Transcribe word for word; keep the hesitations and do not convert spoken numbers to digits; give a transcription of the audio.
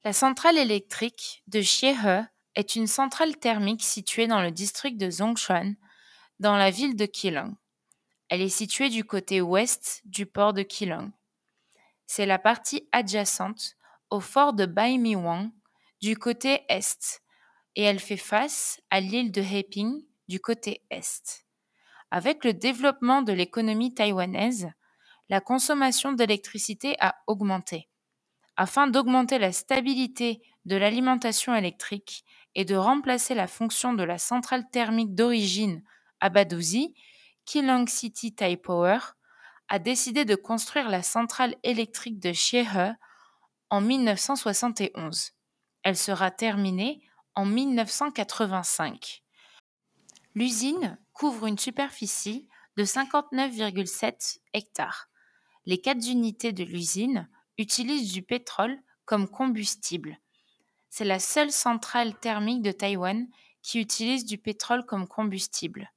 La centrale électrique de Chiehe est une centrale thermique située dans le district de Zhongshan, dans la ville de Keelung. Elle est située du côté ouest du port de Keelung. C'est la partie adjacente au fort de Baimiwang du côté est et elle fait face à l'île de Heping du côté est. Avec le développement de l'économie taïwanaise, la consommation d'électricité a augmenté. Afin d'augmenter la stabilité de l'alimentation électrique et de remplacer la fonction de la centrale thermique d'origine à Badouzi, Keelung City Taipower a décidé de construire la centrale électrique de Chiehe en mille neuf cent soixante et onze. Elle sera terminée en mille neuf cent quatre-vingt-cinq. L'usine couvre une superficie de cinquante-neuf virgule sept hectares. Les quatre unités de l'usine utilisent du pétrole comme combustible. C'est la seule centrale thermique de Taïwan qui utilise du pétrole comme combustible.